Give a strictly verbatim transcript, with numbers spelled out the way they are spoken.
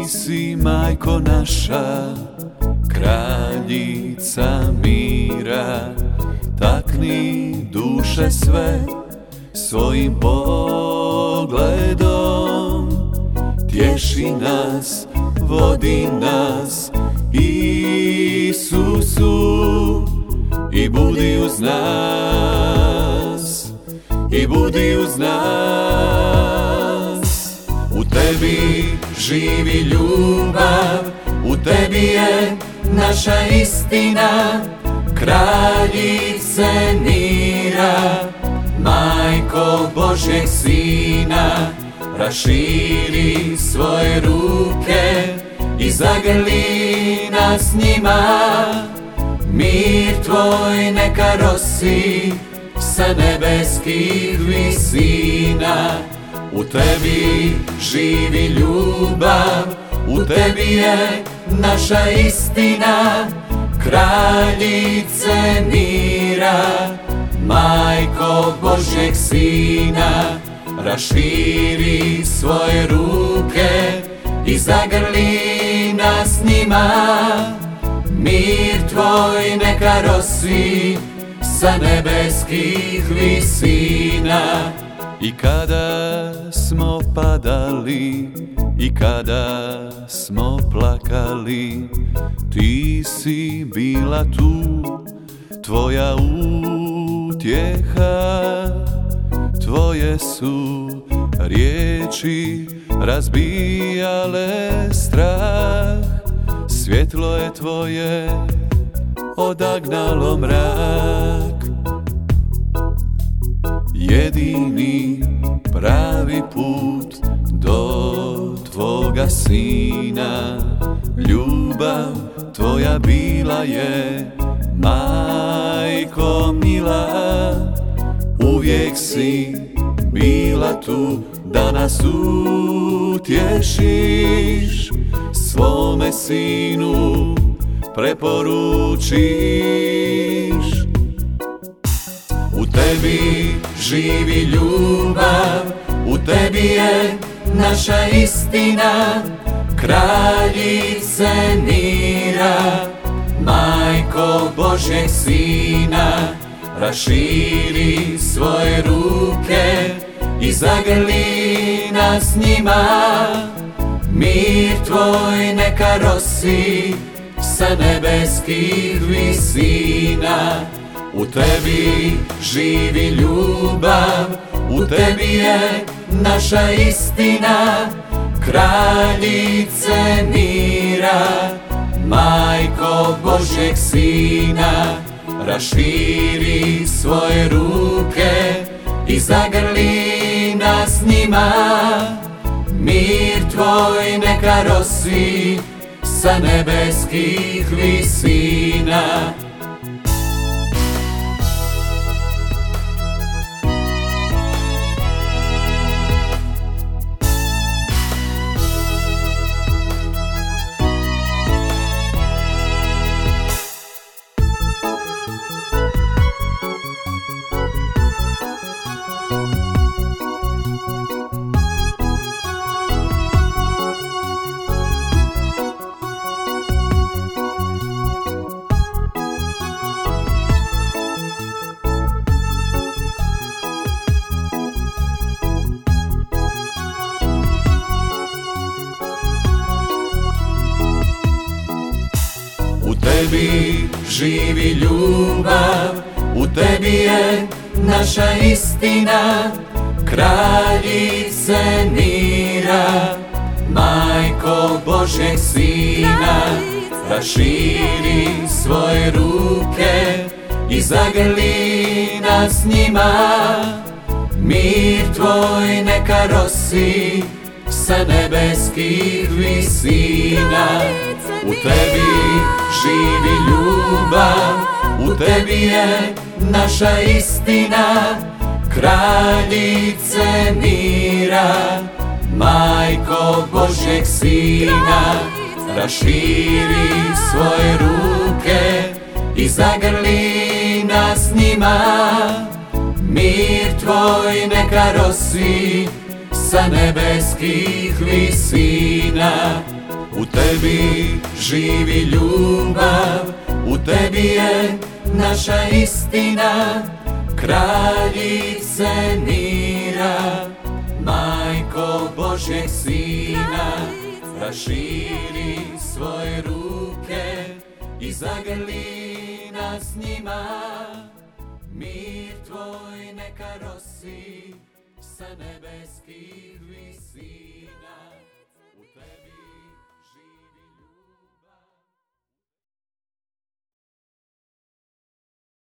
si, majko naša, kraljica mira. Takni duše sve svojim pogledom, tješi nas, vodi nas Isusu, i budi uz nas, i budi uz nas. U tebi živi ljubav, u tebi je naša istina, kraljice mira, majko Božjeg Sina. Raširi svoje ruke i zagrli nas njima, mir tvoj neka rosi sa nebeskih visina. U tebi živi ljubav, u tebi je naša istina, kraljice mira, majko Božjeg Sina. Raširi svoje ruke i zagrli nas njima, mir tvoj neka rosi sa nebeskih visina. I kada smo padali, i kada smo plakali, ti si bila tu, tvoja utjeha. Tvoje su riječi razbijale strah, svjetlo je tvoje odagnalo mrak. Jedini pravi put do tvoga Sina, ljubav tvoja bila je, majko mila. Uvijek si bila tu da nas utješiš, svome Sinu preporučiš. U tebi živi ljubav, u tebi je naša istina, kraljice mira, majko Božjeg Sina. Raširi svoje ruke i zagrli nas njima, mir tvoj neka rosi sa nebeskih visina. U tebi živi ljubav, u tebi je naša istina, kraljice mira, majko Božjeg Sina. Raširi svoje ruke i zagrli nas njima, mir tvoj neka rosi sa nebeskih visina. U tebi živi ljubav, u tebi je naša istina, kraljice mira, majko Božjeg Sina. Raširi svoje ruke i zagrli nas njima, mir tvoj neka rosi sa nebeskih visina. U tebi živi ljubav, u tebi je naša istina, kraljice mira, majko Božjeg Sina. Raširi svoje ruke i zagrli nas njima, mir tvoj neka rosi sa nebeskih visina. U tebi živi ljubav, u tebi je naša istina, kraljice mira, majko Božjeg Sina. Raširi svoje ruke i zagrli nas njima, mir tvoj neka rosi sa nebeskih visina. U tebi